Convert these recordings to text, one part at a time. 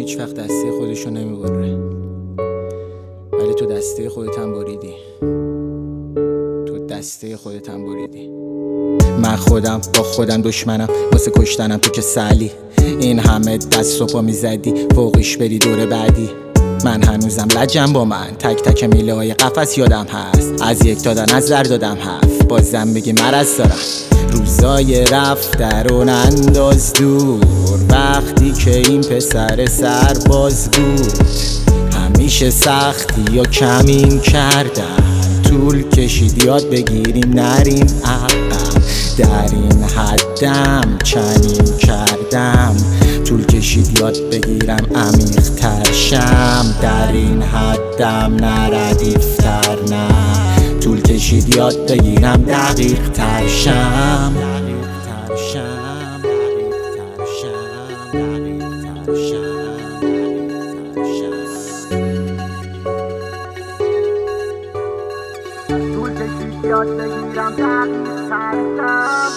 هیچ وقت دسته خودشو نمیبره، ولی تو دسته خودت هم بریدی. تو دسته خودت هم بریدی. من خودم با خودم دشمنم، واسه کشتنم تو که سلی. این همه دست و پا میزدی فوقش بری دور بعدی. من هنوزم لجم با من، تک تک میله های قفس یادم هست. از یک دادن از زر دادم هفت، بازم بگی مرض دارم. روزای رفته رو ننداز دور، وقتی که این پسر سرباز بود. همیشه سختی یا کمین کردن، طول کشید یاد بگیریم نریم عقب. در این حدم چنین کردم، طول کشید یاد بگیرم عمیق تر شم. در این حدم نردیفتر نه، طول کشید یاد بگیرم دقیق تر شم. طول کشید یاد بگیرم دقیق تر شم.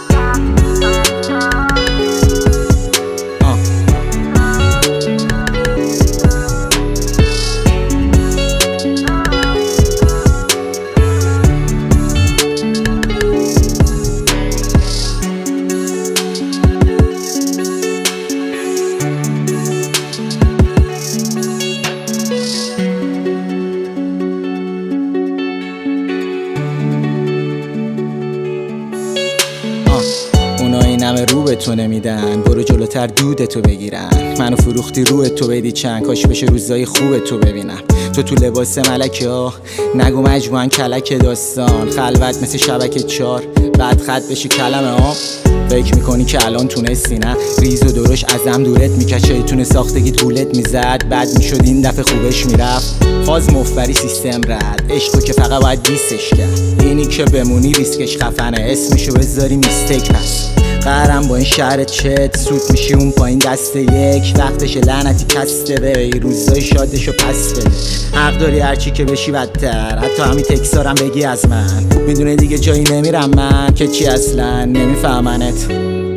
این همه رو به تو نمیدن، برو جلوتر دودتو بگیرن. منو فروختی روی تو بدی چند، کاش بشه روزای خوب تو ببینم. تو لباس ملکه ها، نگو مجموعن کلک داستان. خلوت مثل شبکه 4، بعد خط بشی کلمه ها. فکر میکنی که الان تونستی نه، ریز و درش ازم دورت میکشه. تونه ساختگی طولت میزد، بعد میشد این دفعه خوبش میرفت. فاز مفبری سیستم رد، عشقو که فقط باید دیستش کرد. اینی که بمونی ریسکش خفنه، اسمشو بذاری میستیک. پس قرم با این شهر چت، سود میشی اون پایین دسته یک. وقتش لعنتی کسته به روزای شادشو پس بده. حق داری هرچی که بشی بدتر، حتی همین تکسارم بگی از من. میدونه دیگه جایی نمیرم من، که چی اصلا نمیفهمنت.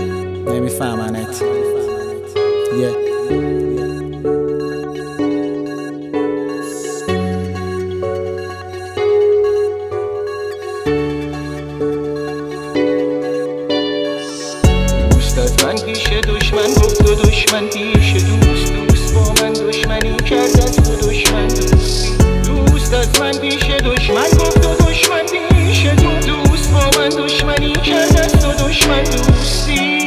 من پیش دشمن گفت و دشمن پیش دوست. دوست با من دشمنی کرد از تو دشمن دوستی. دوست از من پیش دشمن گفت و دشمن پیش دوست. دوست با من دشمنی کرد از تو دشمن دوستی.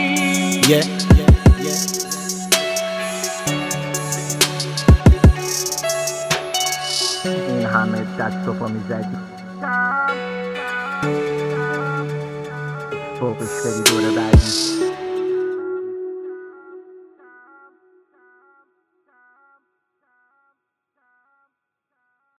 این همه دست و پا میزدی فوقش بری دور بعدی.